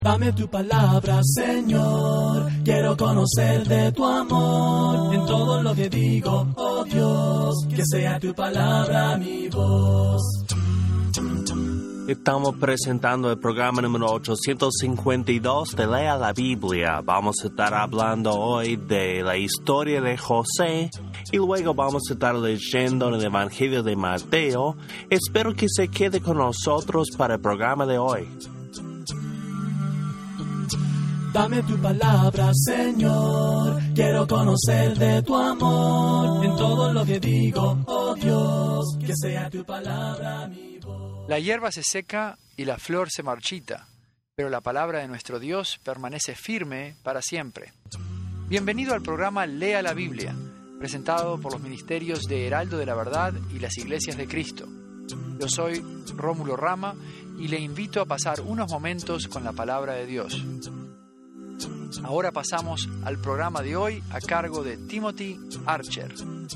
Dame tu palabra, Señor, quiero conocer de tu amor. En todo lo que digo, oh Dios, que sea tu palabra mi voz. Estamos presentando el programa número 852 de Lea la Biblia. Vamos a estar hablando hoy de la historia de José y luego vamos a estar leyendo en el Evangelio de Mateo. Espero que se quede con nosotros para el programa de hoy. Dame tu palabra, Señor, quiero conocer de tu amor. En todo lo que digo, oh Dios, que sea tu palabra mi voz. La hierba se seca y la flor se marchita, pero la palabra de nuestro Dios permanece firme para siempre. Bienvenido al programa Lea la Biblia, presentado por los ministerios de Heraldo de la Verdad y las Iglesias de Cristo. Yo soy Rómulo Rama y le invito a pasar unos momentos con la palabra de Dios. Ahora pasamos al programa de hoy a cargo de Timothy Archer.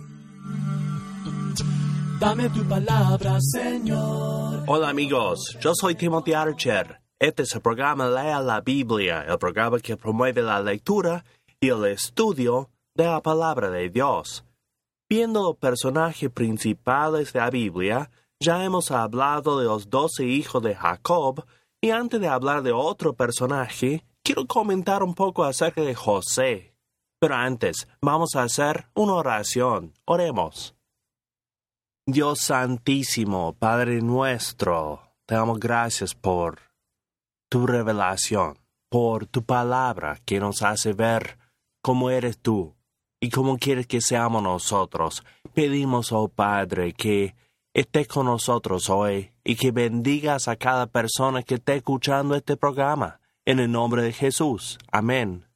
Dame tu palabra, Señor. Hola amigos, yo soy Timothy Archer. Este es el programa Lea la Biblia, el programa que promueve la lectura y el estudio de la palabra de Dios. Viendo los personajes principales de la Biblia, ya hemos hablado de los 12 hijos de Jacob, y antes de hablar de otro personaje, quiero comentar un poco acerca de José. Pero antes, vamos a hacer una oración. Oremos. Dios Santísimo, Padre nuestro, te damos gracias por tu revelación, por tu palabra que nos hace ver cómo eres tú y cómo quieres que seamos nosotros. Pedimos, oh Padre, que estés con nosotros hoy y que bendigas a cada persona que esté escuchando este programa. En el nombre de Jesús. Amén.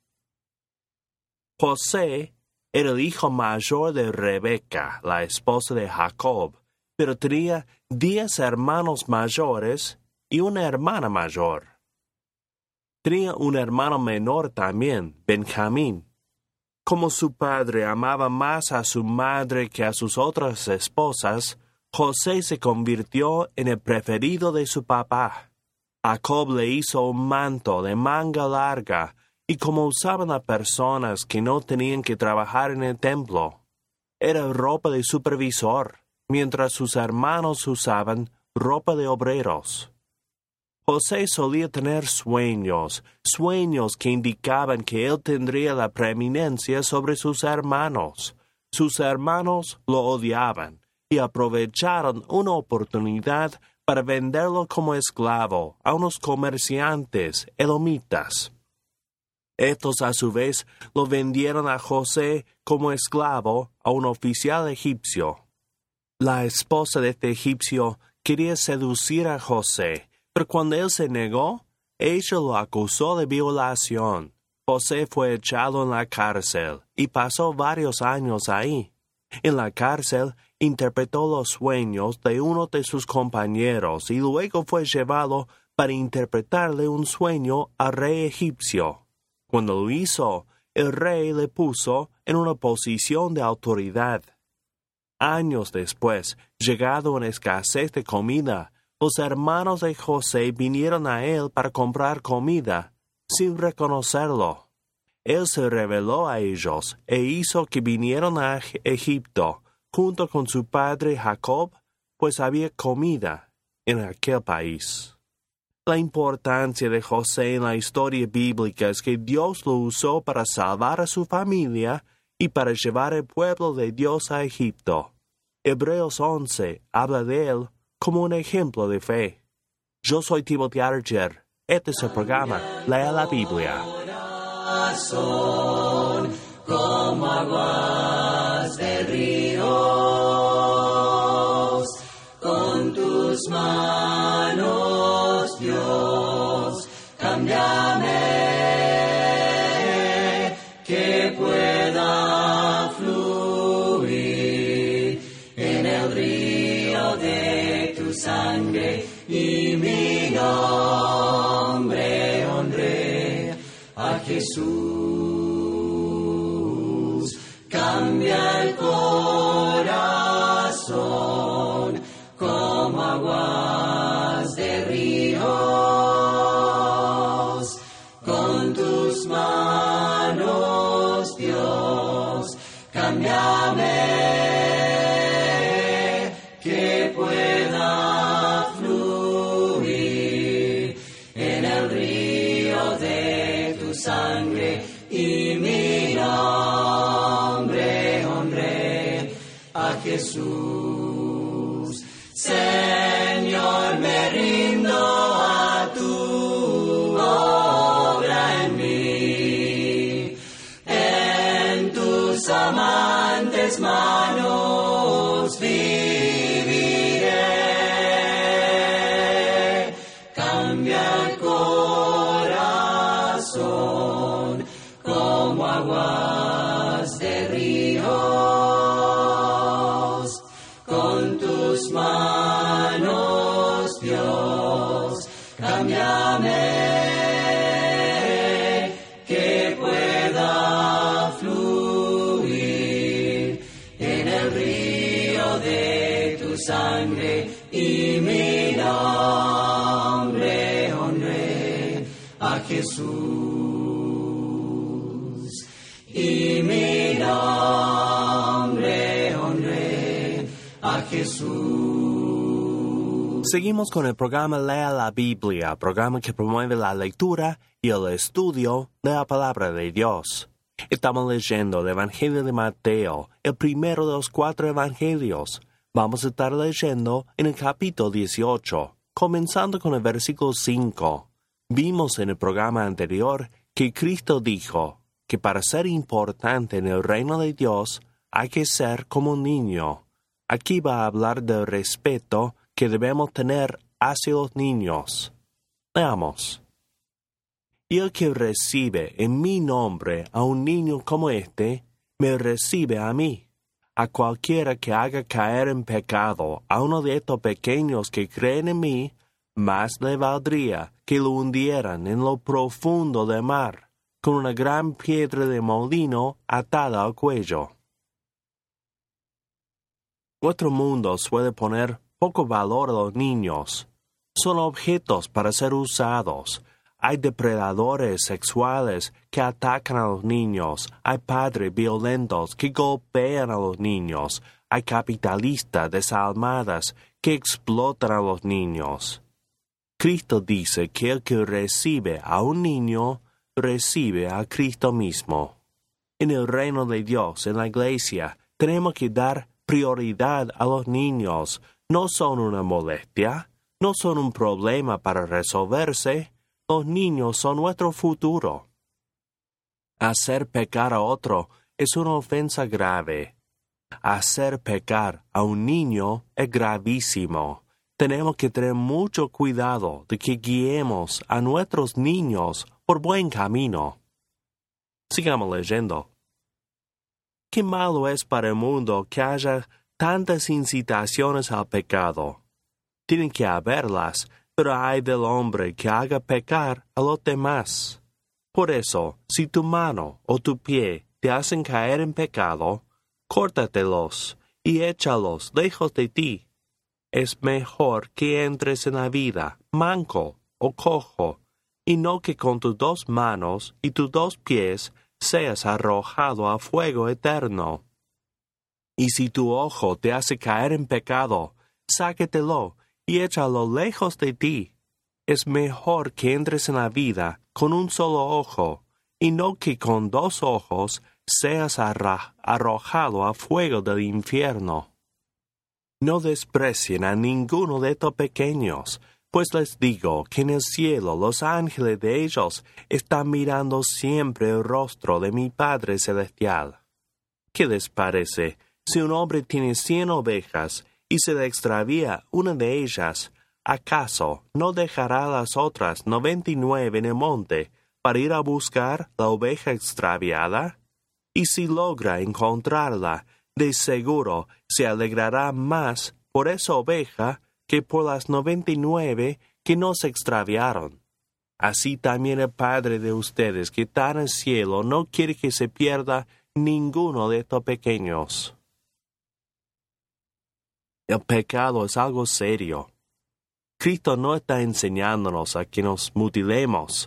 José era el hijo mayor de Rebeca, la esposa de Jacob, pero tenía 10 hermanos mayores y una hermana mayor. Tenía un hermano menor también, Benjamín. Como su padre amaba más a su madre que a sus otras esposas, José se convirtió en el preferido de su papá. Jacob le hizo un manto de manga larga, y como usaban las personas que no tenían que trabajar en el templo, era ropa de supervisor, mientras sus hermanos usaban ropa de obreros. José solía tener sueños que indicaban que él tendría la preeminencia sobre sus hermanos. Sus hermanos lo odiaban y aprovecharon una oportunidad para venderlo como esclavo a unos comerciantes edomitas. Estos a su vez lo vendieron a José como esclavo a un oficial egipcio. La esposa de este egipcio quería seducir a José, pero cuando él se negó, ella lo acusó de violación. José fue echado en la cárcel y pasó varios años ahí. En la cárcel interpretó los sueños de uno de sus compañeros y luego fue llevado para interpretarle un sueño al rey egipcio. Cuando lo hizo, el rey le puso en una posición de autoridad. Años después, llegado en escasez de comida, los hermanos de José vinieron a él para comprar comida, sin reconocerlo. Él se reveló a ellos e hizo que vinieran a Egipto junto con su padre Jacob, pues había comida en aquel país. La importancia de José en la historia bíblica es que Dios lo usó para salvar a su familia y para llevar el pueblo de Dios a Egipto. Hebreos 11 habla de él como un ejemplo de fe. Yo soy Timothy Archer. Este es el programa Lea la Biblia. Como aguas de ríos, con tus manos, Dios, cámbiame, que pueda fluir en el río de tu sangre y mi nombre honré a Jesús. Cambia el corazón como aguas de ríos. tus manos, Dios, cámbiame, que pueda fluir en el río de tu sangre y mi nombre honré a Jesús. Señor, me rindo a tu obra en mí, en tus amantes manos viviré. Cambia el corazón como aguas de ríos, con tus manos, Dios, cámbiame, que pueda fluir en el río de tu sangre y mi nombre honré a Jesús. Y mi nombre honré a Jesús. Seguimos con el programa Lea la Biblia, programa que promueve la lectura y el estudio de la palabra de Dios. Estamos leyendo el Evangelio de Mateo, el primero de los 4 evangelios. Vamos a estar leyendo en el capítulo 18, comenzando con el versículo 5. Vimos en el programa anterior que Cristo dijo que para ser importante en el reino de Dios hay que ser como un niño. Aquí va a hablar del respeto que debemos tener hacia los niños. Veamos. Y el que recibe en mi nombre a un niño como este, me recibe a mí. A cualquiera que haga caer en pecado a uno de estos pequeños que creen en mí, más le valdría que lo hundieran en lo profundo del mar, con una gran piedra de molino atada al cuello. Nuestro mundo suele poner poco valor a los niños. Son objetos para ser usados. Hay depredadores sexuales que atacan a los niños. Hay padres violentos que golpean a los niños. Hay capitalistas desalmadas que explotan a los niños. Cristo dice que el que recibe a un niño, recibe a Cristo mismo. En el reino de Dios, en la iglesia, tenemos que dar prioridad a los niños. No son una molestia, no son un problema para resolverse. Los niños son nuestro futuro. Hacer pecar a otro es una ofensa grave. Hacer pecar a un niño es gravísimo. Tenemos que tener mucho cuidado de que guiemos a nuestros niños por buen camino. Sigamos leyendo. Qué malo es para el mundo que haya tantas incitaciones al pecado. Tienen que haberlas, pero ay del hombre que haga pecar a los demás. Por eso, si tu mano o tu pie te hacen caer en pecado, córtatelos y échalos lejos de ti. Es mejor que entres en la vida manco o cojo, y no que con tus 2 manos y tus 2 pies seas arrojado a fuego eterno. Y si tu ojo te hace caer en pecado, sáquetelo y échalo lejos de ti. Es mejor que entres en la vida con un solo ojo, y no que con 2 ojos seas arrojado a fuego del infierno. No desprecien a ninguno de estos pequeños, pues les digo que en el cielo los ángeles de ellos están mirando siempre el rostro de mi Padre Celestial. ¿Qué les parece si un hombre tiene 100 ovejas y se le extravía una de ellas? ¿Acaso no dejará las otras 99 en el monte para ir a buscar la oveja extraviada? Y si logra encontrarla, de seguro se alegrará más por esa oveja que por las 99 que no se extraviaron. Así también el Padre de ustedes que está en el cielo no quiere que se pierda ninguno de estos pequeños. El pecado es algo serio. Cristo no está enseñándonos a que nos mutilemos.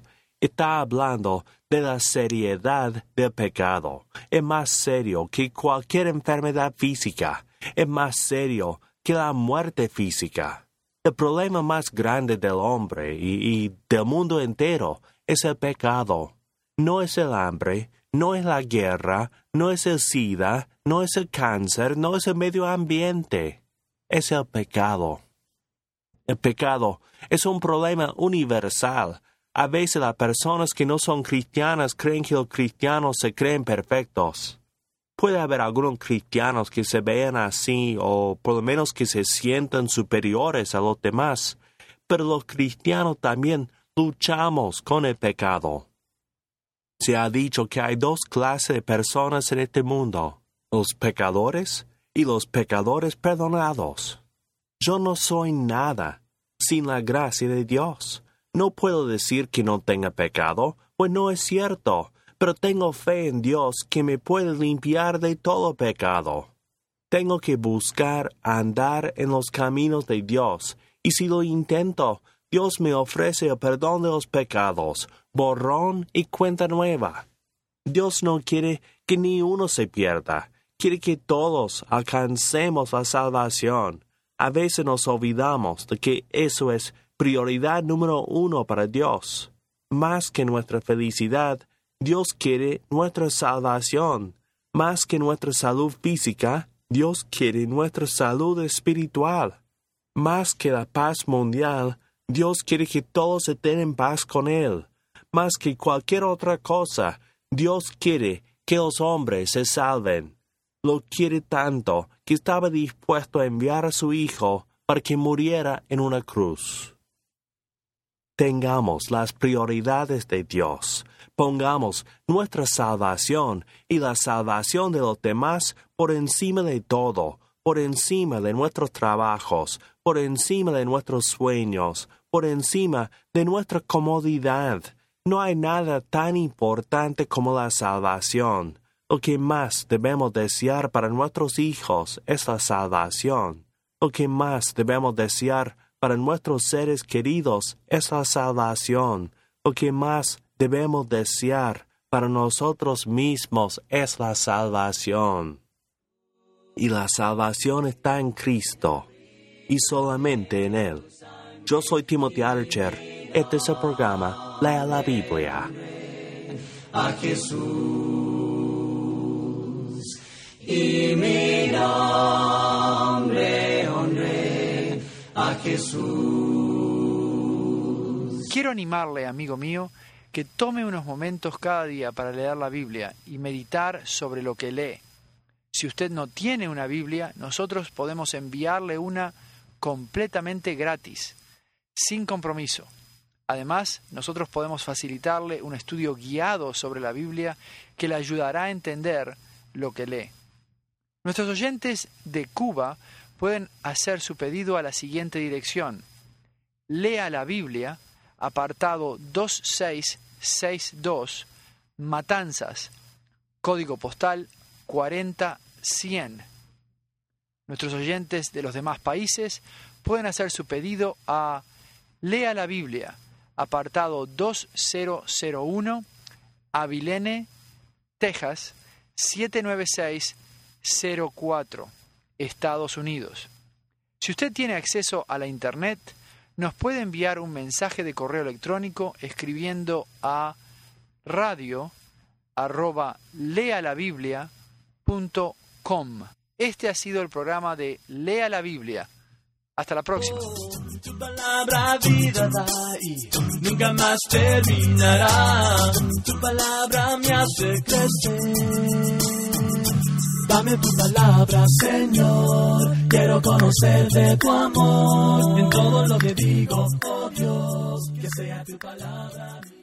Está hablando de la seriedad del pecado. Es más serio que cualquier enfermedad física. Es más serio que la muerte física. El problema más grande del hombre y del mundo entero es el pecado. No es el hambre, no es la guerra, no es el SIDA, no es el cáncer, no es el medio ambiente. Es el pecado. El pecado es un problema universal. A veces las personas que no son cristianas creen que los cristianos se creen perfectos. Puede haber algunos cristianos que se vean así o por lo menos que se sientan superiores a los demás, pero los cristianos también luchamos con el pecado. Se ha dicho que hay dos clases de personas en este mundo, los pecadores y los pecadores perdonados. Yo no soy nada sin la gracia de Dios. No puedo decir que no tenga pecado, pues no es cierto, pero tengo fe en Dios que me puede limpiar de todo pecado. Tengo que buscar andar en los caminos de Dios, y si lo intento, Dios me ofrece el perdón de los pecados, borrón y cuenta nueva. Dios no quiere que ni uno se pierda, quiere que todos alcancemos la salvación. A veces nos olvidamos de que eso es prioridad número 1 para Dios. Más que nuestra felicidad, Dios quiere nuestra salvación. Más que nuestra salud física, Dios quiere nuestra salud espiritual. Más que la paz mundial, Dios quiere que todos estén en paz con Él. Más que cualquier otra cosa, Dios quiere que los hombres se salven. Lo quiere tanto que estaba dispuesto a enviar a su Hijo para que muriera en una cruz. Tengamos las prioridades de Dios. Pongamos nuestra salvación y la salvación de los demás por encima de todo, por encima de nuestros trabajos, por encima de nuestros sueños, por encima de nuestra comodidad. No hay nada tan importante como la salvación. Lo que más debemos desear para nuestros hijos es la salvación. Lo que más debemos desear para nuestros seres queridos es la salvación. Lo que más debemos desear para nosotros mismos es la salvación. Y la salvación está en Cristo, y solamente en Él. Yo soy Timothy Archer. Este es el programa Lea la Biblia. A Jesús y mi nombre honré a Jesús. Quiero animarle, amigo mío, que tome unos momentos cada día para leer la Biblia y meditar sobre lo que lee. Si usted no tiene una Biblia, nosotros podemos enviarle una completamente gratis, sin compromiso. Además, nosotros podemos facilitarle un estudio guiado sobre la Biblia que le ayudará a entender lo que lee. Nuestros oyentes de Cuba pueden hacer su pedido a la siguiente dirección: Lea la Biblia, apartado 2662, Matanzas, código postal 40100. Nuestros oyentes de los demás países pueden hacer su pedido a Lea la Biblia, apartado 2001, Abilene, Texas, 79604, Estados Unidos. Si usted tiene acceso a la Internet, nos puede enviar un mensaje de correo electrónico escribiendo a radio@lealabiblia.com. Este ha sido el programa de Lea la Biblia. Hasta la próxima. Tu palabra vida da y nunca más terminará. Tu palabra me hace crecer. Dame tu palabra, Señor. Quiero conocer de tu amor. En todo lo que digo, oh Dios, que sea tu palabra.